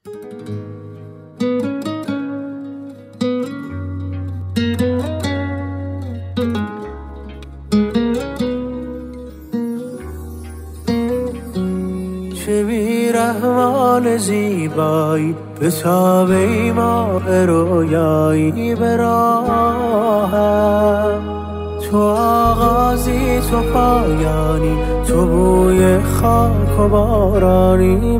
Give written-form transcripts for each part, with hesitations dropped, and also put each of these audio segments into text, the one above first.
چه بی‌رحمان زیبایی به تاب ماه رویایی به راهم، تو آغازی تو پایانی، تو بوی خاک و بارانی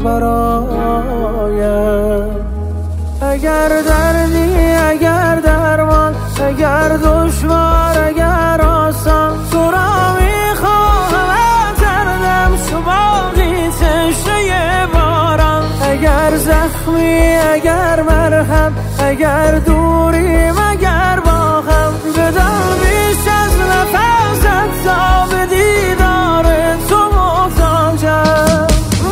برایم. اگر دردی اگر درمان، اگر دشوار اگر آسان، تو را میخواهم دردم چو باقی تشنه باران. اگر زخمی اگر مرهم، اگر دوریم اگر با هم، بدان بیش از نفست تا به دیدار تو محتاجم.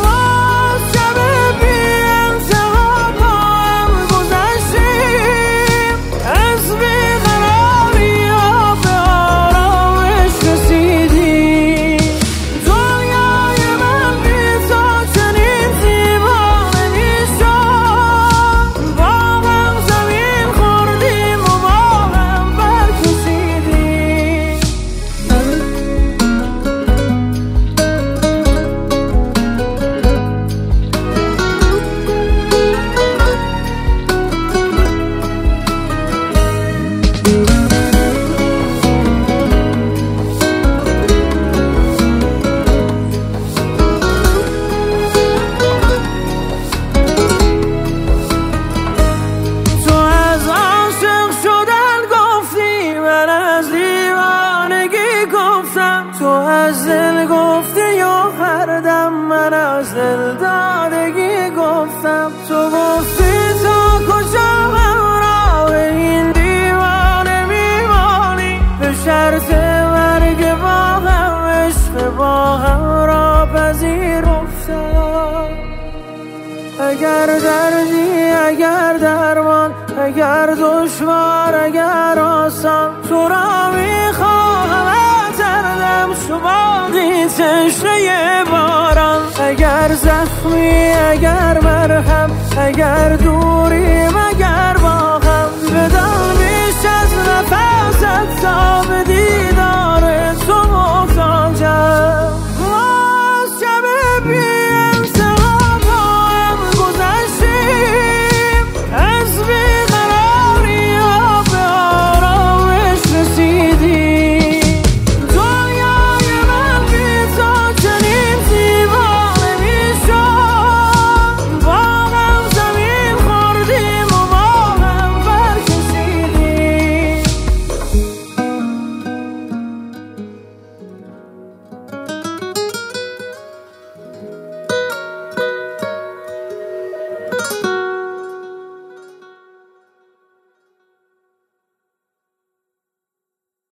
تو از دل گفتی و هر دم من از دل دادگی گفتم. تو گفتی تا کجا همراه این دیوانه میمانی، به شرط مرگ با هم عشق با هم را پذیرفتم. اگر دردی اگر درمان، اگر دشوار اگر آسان، تو را میخواهم دردم چو باقی تشنه باران. اگر زخمی اگر مرهم، اگر دوریم اگر با هم، بدان بیش از نفست تا به دیدار